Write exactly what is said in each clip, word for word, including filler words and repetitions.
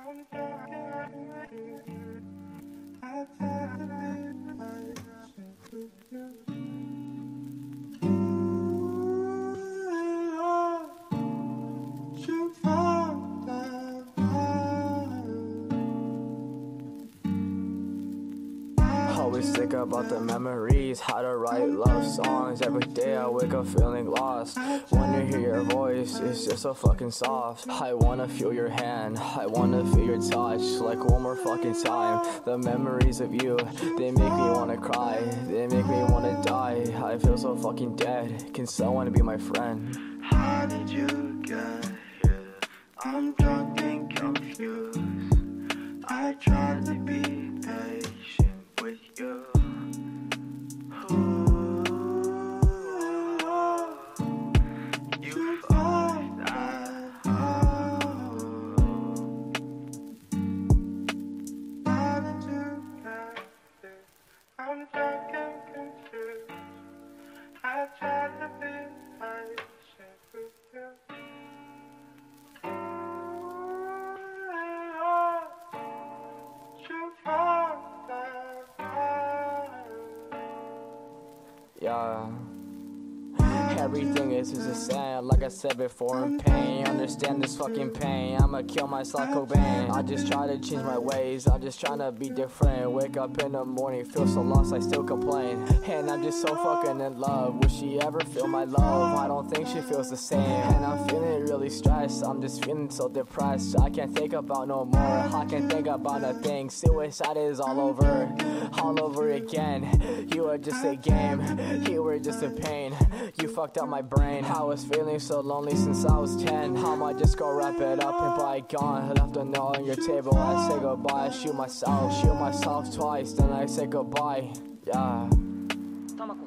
Always think about the memories, how to write love songs. Every day I wake up feeling lost. Wanna hear your voice, it's just so fucking soft. I wanna feel your hand, I wanna feel your touch. Like one more fucking time. The memories of you, they make me wanna cry. They make me wanna die. I feel so fucking dead. Can someone be my friend? How did you get here? I'm drunk and confused. I tried to be patient with you. Ooh, you fucked that up. How did you get here? I'm drunk and confused. I tried to be patient with you. Yeah. Everything is just the same, like I said before, in pain. Understand this fucking pain, I'ma kill myself, Cobain. I just try to change my ways, I'm just trying to be different. Wake up in the morning, feel so lost, I still complain. And I'm just so fucking in love, will she ever feel my love? I don't think she feels the same. And I'm feeling really stressed, I'm just feeling so depressed. I can't think about no more, I can't think about a thing. Suicide is all over, all over again. You were just a game, you were just a pain. You fucked up my brain. I was feeling so lonely since I was ten. I might just go wrap it up and bygone. Left a note on your table, I say goodbye. I shoot myself, shoot myself twice, then I say goodbye. Yeah. タマコ、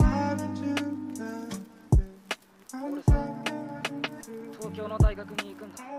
俺さ、東京の大学に行くんだ。ず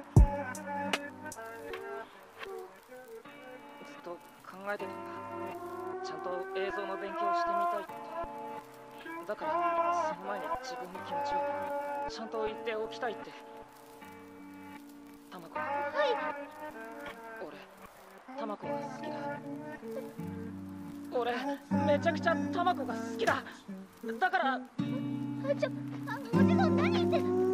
っと考えてたんだ。ちゃんと映像の勉強をしてみたいって。だからその前に自分の気持ちをちゃんと言っておきたいって。タマコ。はい。俺、タマコが好きだ。俺、めちゃくちゃタマコが好きだ。だから。ちょ、あ、おじさん何言って。